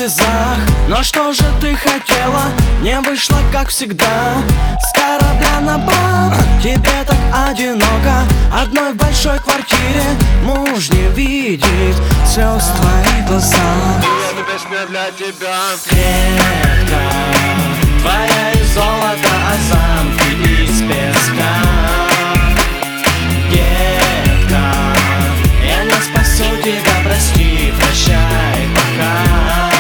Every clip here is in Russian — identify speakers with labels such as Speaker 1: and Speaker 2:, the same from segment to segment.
Speaker 1: слезах. Но что же ты хотела? Не вышло, как всегда. С корабля на борт, тебе так одиноко. Одной в большой квартире муж не видит слез в твоих глазах.
Speaker 2: Эта песня для тебя.
Speaker 1: Клетка твоя из золота, а замки из песка. Детка, я не спасу тебя, прости, прощай, пока.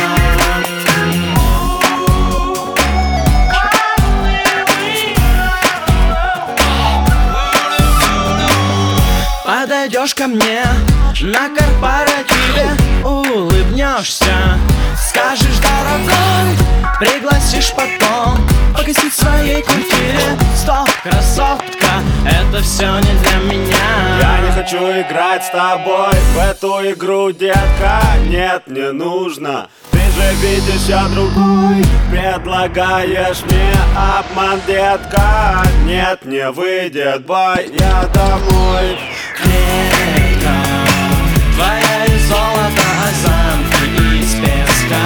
Speaker 1: Подойдешь ко мне на корпоративе, улыбнешься, скажешь дорогой, пригласишь потом погостить в своей квартире. Стоп, красотка, это все не для меня.
Speaker 2: Я не хочу играть с тобой в эту игру, детка. Нет, не нужно. Ты же видишь, я другой. Предлагаешь мне обман, детка. Нет, не выйдет, бой, я домой.
Speaker 1: Клетка твоя из золота, а замки из песка.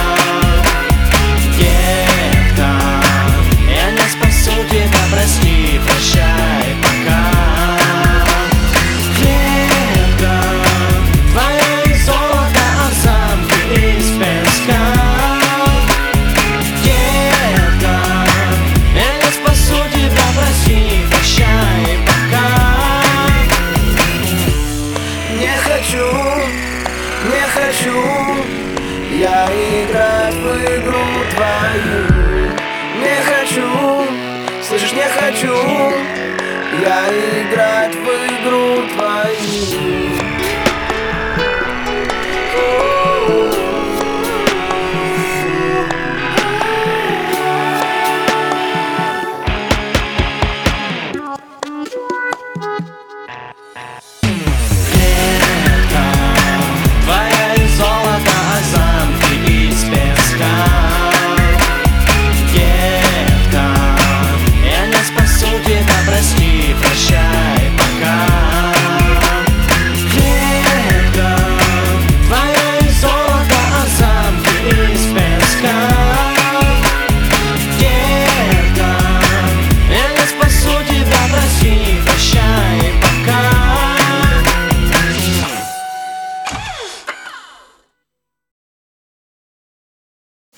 Speaker 1: Детка, я не спасу тебя, прости, прощай, пока. Клетка твоя из золота, а замки из песка. Детка, я не спасу тебя, прости, прощай, пока.
Speaker 3: Не хочу я играть в игру твою. Не хочу, слышишь, не хочу я играть в игру твою.